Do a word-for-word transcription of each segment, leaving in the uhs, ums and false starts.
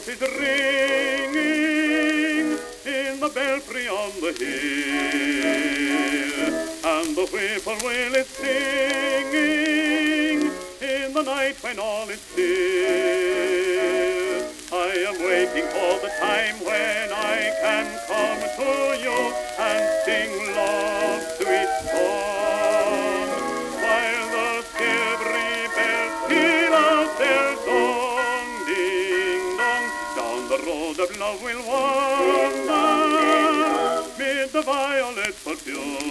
bells is ringing in the belfry on the hill, and the whippoorwill is singing in the night when all is still. I am waiting for the time when I can come to you and sing love's sweet song, while the silvery bells peal out their song. Ding dong, down the road of love we'll wander, mid the violets perfume,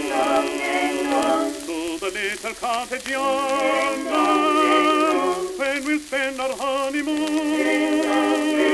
to the little cottage yonder, when we'll spend our honeymoon.